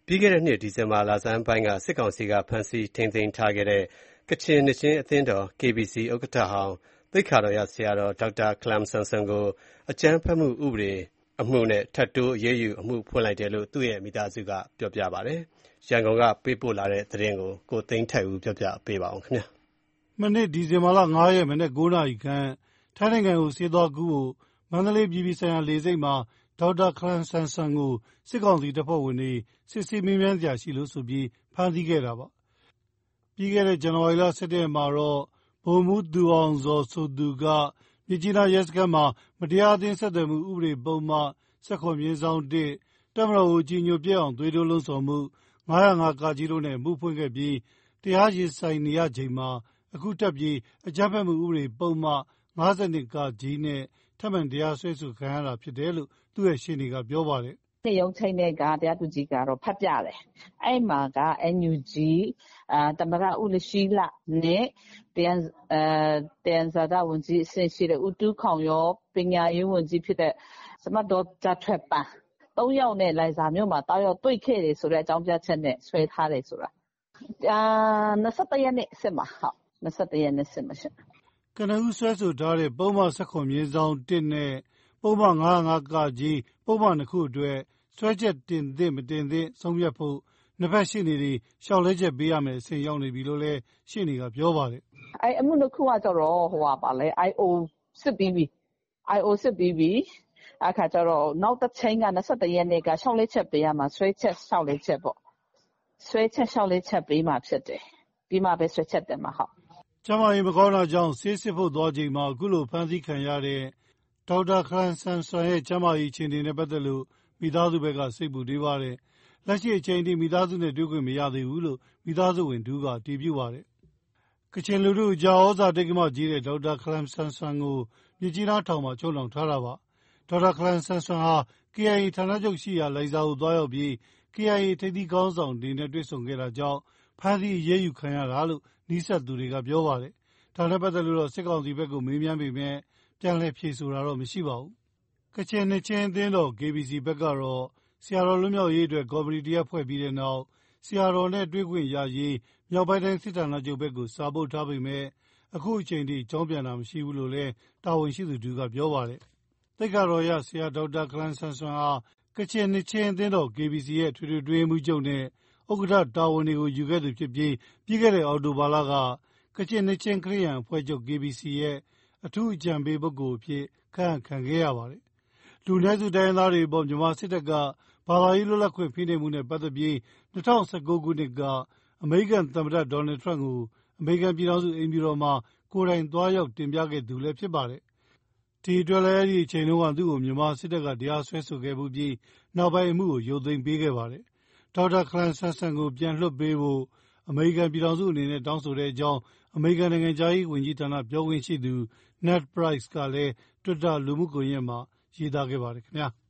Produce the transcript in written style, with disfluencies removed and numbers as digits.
ပြီးခဲ့တဲ့နှစ် ဒီဇင်ဘာလဆန်းပိုင်းက စစ်ကောင်စီက ဖမ်းဆီးထိန်းသိမ်းထားခဲ့တဲ့ ကချင်နှစ်ခြင်းအသင်းတော် KBC ဥက္ကဋ္ဌဟောင်း သိက္ခာတော်ရဆရာတော် ဒေါက်တာခလမ်ဆမ်ဆွန်ကို အကြမ်းဖက်မှုဥပဒေအမှုနဲ့ ထပ်တိုးအရေးယူအမှုဖွင့်လိုက်တယ်လို့ သူ့ရဲ့မိသားစုကပြောပါတယ်။ ရန်ကုန်ကပေးပို့လာတဲ့သတင်းကို ကိုသိန်းထိုက်ဦးပြောပြပါမယ်။ မနေ့ဒီဇင်ဘာလ ၅ ရက်မနက် 9 နာရီခန့် ထိုင်းနိုင်ငံကိုဆေးသွားကုဖို့ မန္တလေးအပြည်ပြည်ဆိုင်ရာလေဆိပ်မှာ ဒေါက်တာခလမ်ဆမ်ဆွန်ကို စစ်ကောင်စီတပ်ဖွဲ့ဝင်တွေ စစ်ဆေးမေးမြန်းစရာရှိလို့ဆိုပြီး ဖမ်းဆီးခဲ့တာပါ။ ပြီးခဲ့တဲ့ ဇန်နဝါရီလ ၁၁ ရက်မှာတော့ ဗိုလ်မှူးသူအောင်ဇော်ဆိုသူက မြစ်ကြီးနားရဲစခန်းမှာ မတရားအသင်းဆက်သွယ်မှုဥပဒေပုဒ်မ ၁၇/၁ တပ်မတော်ကို အကြည်ညိုပျက်အောင် သွေးထိုးလှုံ့ဆော်မှု ၅၀၅ (က) တို့နဲ့ အမှုဖွင့်ခဲ့ပြီး တရားရင်ဆိုင်နေရချိန်မှာ အခုထပ်ပြီး အကြမ်းဖက်မှုဥပဒေပုဒ်မ ၅၂ (က) နဲ့ ထပ်မံတရားစွဲဆိုခံရတာဖြစ်တယ်လို့ သူ့ရဲ့ရှေ့နေကပြောပါတယ်။ "ရုံးချိန်းကတရားသူကြီးဖတ်ပြတယ်။အဲ့မှာက NUG သမ္မတဦးလရှီးလနဲ့သယံဇာတဝန်ကြီးအဆင့်ရှိတဲ့ဦးတူးခေါင်ရော၊ ပညာရေးဝန်ကြီးဖြစ်တဲ့စမတ်ဒေါဂျာထွယ်ပန် ၃ ယောက်နဲ့လိုင်ဇာမြို့မှာသွားရောက်တွေ့ခဲ့တယ်ဆိုတဲ့အကြောင်းပြချက်နဲ့စွဲထားတယ်ဆိုတာ။ ၂၁ ရက်နေ့စစ်မှာရှင့်။ " ကနဦးစွဲဆိုထားတဲ့ ပုဒ်မ ၁၇/၁ နဲ့ ပုဒ်မ ၅၀၅ (က) ပုဒ်မ ၂ ခုအတွက် စွဲချက်တင်သင့် မတင်သင့်ဆုံးဖြတ်ဖို့ နှစ်ဘက်ရှေ့နေတွေ လျှောက်လဲချက်ပေးရမယ့်အဆင့်ရောက်နေပြီလို့လည်း ရှေ့နေကပြောပါတယ်။ "အဲ့အမှု ၂ ခုကIO စစ်ပြီးပြီ။ နောက်တချိန်းက ၂၁ ရက်နေ့က လျှောက်လဲချက်ပေးရမှာ။ စွဲချက်လျှောက်လဲချက်ပေါ့။ စွဲချက်လျှောက်လဲချက်ပေးမှာဖြစ်တယ်။ ပြီးမှပဲစွဲချက်တင်မှာ။ " ကျန်းမာရေးမကောင်းတာကြောင့် ဆေးစစ်ဖို့သွားချိန်မှာ အခုလိုဖမ်းဆီးခံရတဲ့ ဒေါက်တာခလမ်ဆမ်ဆွန်ရဲ့ ကျန်းမာရေးအခြေအနေနဲ့ပတ်သက်လို့ မိသားစုဘက်က စိတ်ပူနေပါတယ်။ လက်ရှိအချိန်ထိ မိသားစုနဲ့တွေ့ခွင့်မရသေးဘူးလို့ မိသားစုဝင်တဦးကအတည်ပြုပါတယ်။ ကချင်လူထုအကြား သြဇာတိက္ကမကြီးတဲ့ ဒေါက်တာခလမ်ဆမ်ဆွန်ကို မြစ်ကြီးနားထောင်မှာ ချုပ်နှောင်ထားတာပါ။ ဒေါက်တာခလမ်ဆမ်ဆွန်ဟာ KIA ဌာနချုပ်ရှိရာ လိုင်ဇာသို့သွားရောက်ပြီး KIA ထိပ်သီးခေါင်းဆောင်တွေနဲ့တွေ့ဆုံခဲ့တာကြောင့် ဖမ်းဆီးအရေးယူခံရတာလို့ နီးစပ်သူတွေကပြောပါတယ်။ ဒါနဲ့ပတ်သက်လို့ စစ်ကောင်စီဘက်ကိုမေးမြန်းပေမယ့် ပြန်လည်ဖြေဆိုတာတော့မရှိပါဘူး။ ကချင်နှစ်ခြင်းအသင်းတော် KBC ဘက်ကတော့ ဆရာတော်လွတ်မြောက်ရေးအတွက် ကော်မတီတရပ်ဖွဲ့ပြီးတဲ့နောက် ဆရာတော်နဲ့တွေ့ခွင့်ရရေး မြောက်ပိုင်းတိုင်းစစ်ဌာနချုပ်ဘက်ကို စာပို့ထားပေမယ့် အခုချိန်ထိ အကြောင်းပြန်တာမရှိဘူးလို့လည်း တာဝန်ရှိသူတဦးကပြောပါတယ်။ သိက္ခာတော်ရဆရာဒေါက်တာခလမ်ဆမ်ဆွန်ဟာ ကချင်နှစ်ခြင်းအသင်းတော် KBC ရဲ့ အထွေထွေအတွင်းရေးမှူးချုပ်နဲ့ ဥက္ကဋ္ဌတာဝန်တွေကိုယူခဲ့သူဖြစ်ပြီး ပြီးခဲ့တဲ့ အောက်တိုဘာလက ကချင်နှစ်ခြင်းခရစ်ယာန်အဖွဲ့ချုပ် KBC ရဲ့ အထူးအကြံပေးပုဂ္ဂိုလ်အဖြစ် ခန့်အပ်ခံခဲ့ရပါတယ်။ လူနည်းစုတိုင်းရင်းသားတွေအပေါ် မြန်မာစစ်တပ်က ဘာသာရေးလွတ်လပ်ခွင့်ဖိနှိပ်မှုနဲ့ပတ်သက်ပြီး ၂၀၁၉ ခုနှစ်က အမေရိကန်သမ္မတ ဒေါ်နယ်ထရမ့်ကို အမေရိကန်ပြည်ထောင်စုအိမ်ဖြူတော်မှာ ကိုယ်တိုင်သွားရောက်တင်ပြခဲ့သူလည်းဖြစ်ပါတယ်။ ဒီအတွက်လည်း အဲဒီအချိန်တုန်းက သူ့ကို မြန်မာစစ်တပ်က တရားစွဲဆိုခဲ့ဖူးပြီး နောက်ပိုင်း အမှုကိုရုပ်သိမ်းပေးခဲ့ပါတယ်။ ဒေါက်တာခလမ်ဆမ်ဆွန်ကို ပြန်လွှတ်ပေးဖို့ အမေရိကန်ပြည်ထောင်စုအနေနဲ့ တောင်းဆိုကြောင်း အမေရိကန်နိုင်ငံခြားရေးဝန်ကြီးဌာနပြောခွင့်ရှိသူ Ned Price ကလည်း တွစ်တာလူမှုကွန်ယက်မှာ ရေးသားခဲ့ပါတယ်ခင်ဗျာ။